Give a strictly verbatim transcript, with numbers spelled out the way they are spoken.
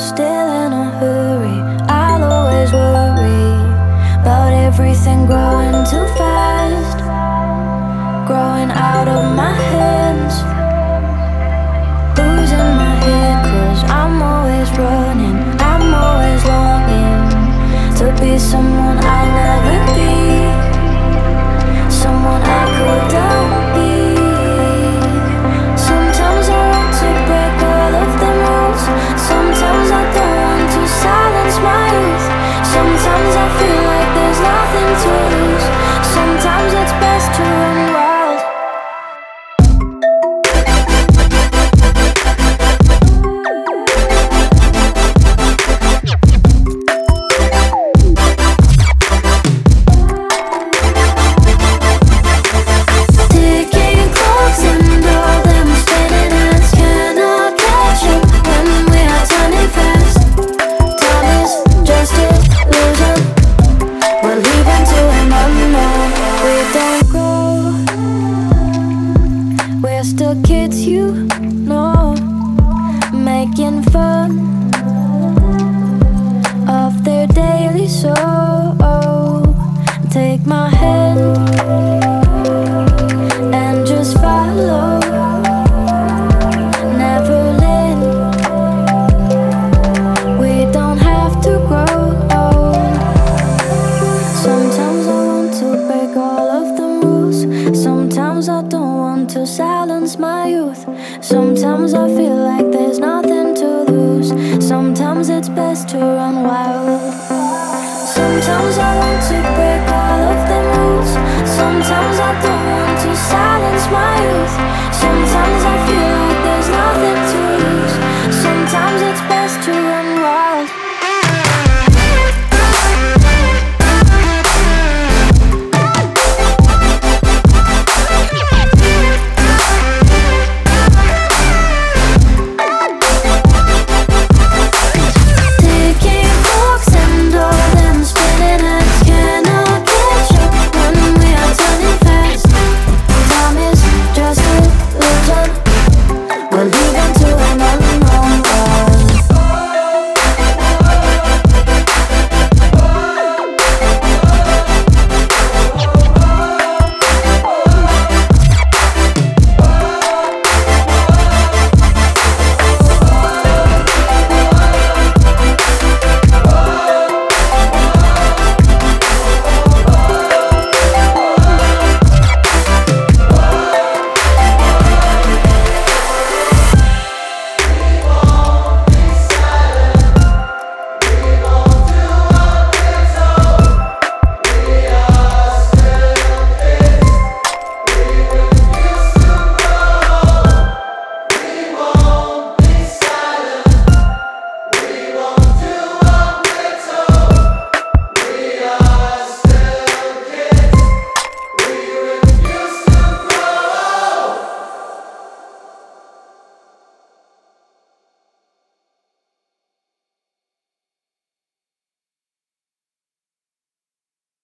still in a hurry. I'll always worry about everything growing too fast, growing out of my hands, losing my head, cause I'm always running, I'm always longing to be someone I'll never be, someone I couldn't be. Sometimes I want to break all of the rules, sometimes I don't want to silence my youth. Sometimes I feel like there's nothing to lose, sometimes it's best to run wild. Ticking clocks and all them spinning hands cannot catch up when we are turning fast. Time is just an illusion, we're leaving to an unknown. We don't grow, we're still kids, you know, making fun of their daily sorrow. Take my hand and just follow, never let. We don't have to grow old. Sometimes I want to break all of the rules, sometimes I don't want to silence my youth. Sometimes I feel like there's nothing to lose, sometimes it's best to run wild. Sometimes I want to break all of the rules, sometimes I don't want to silence my youth.